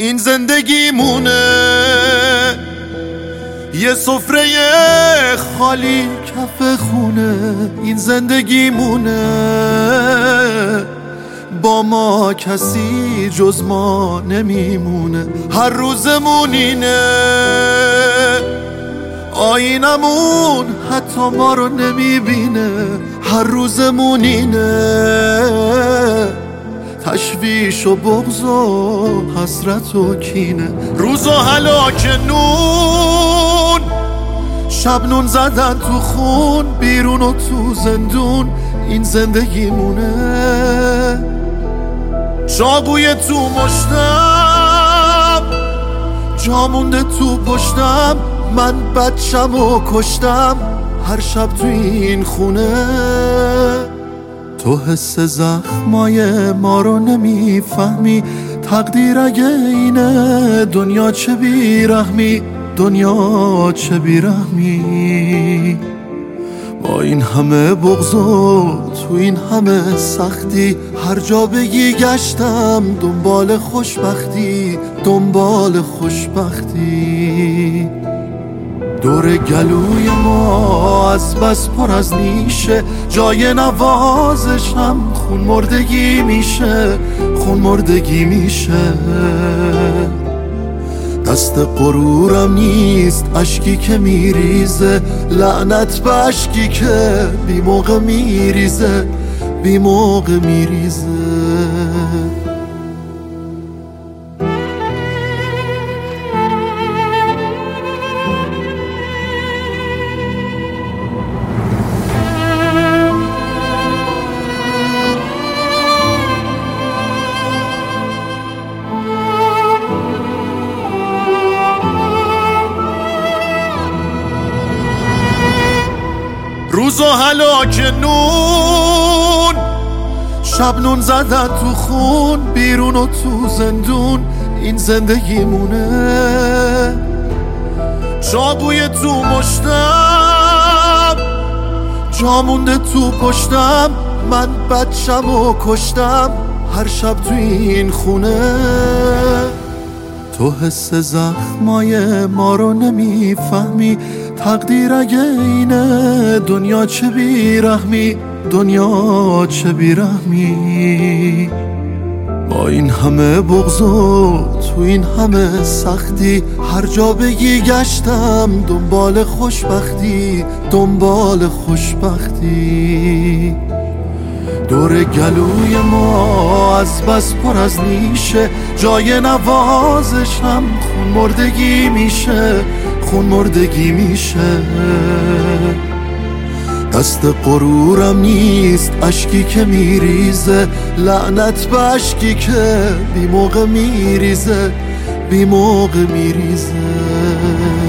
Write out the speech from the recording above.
این زندگیمونه، یه سفره خالی کف خونه. این زندگیمونه، با ما کسی جز ما نمیمونه. هر روزمون اینه، آینمون حتی ما رو نمیبینه. هر روزمون اینه، تشویش و بغض و حسرت و کینه. روز و هلاک نون، شب نون زدن تو خون، بیرون و تو زندون. این زندگیمونه، چاقوی تو مشتم، جا مونده تو پشتم. من بچم و کشتم هر شب تو این خونه. تو حس زخمای ما رو نمیفهمی، تقدیر اگه اینه دنیا چه بیرحمی، دنیا چه بیرحمی. با این همه بغض و تو این همه سختی، هر جا بگی گشتم دنبال خوشبختی، دنبال خوشبختی. دور گلوی ما از بس پر از نیشه، جای نوازشم خون مردگی میشه، خون مردگی میشه. دست غرورم نیست اشکی که میریزه، لعنت به اشکی که بی موقع میریزه، بی موقع میریزه. روز و هلاک نون، شب نون زدن تو خون، بیرون و تو زندون. این زندگیمونه، چاقوی تو مشتم، جا مونده تو پشتم. من بچم و کشتم هر شب تو این خونه. تو حس زخمای ما رو نمیفهمی، تقدیر اگه اینه دنیا چه بیرحمی، دنیا چه بیرحمی. با این همه بغض و تو این همه سختی، هر جا بگی گشتم دنبال خوشبختی، دنبال خوشبختی. دور گلوی ما از بس پر از نیشه، جای نوازشم خون مردگی میشه، خون مردگی میشه. دست غرورم نیست اشکی که میریزه، لعنت به اشکی که بی موقع میریزه، بی موقع میریزه.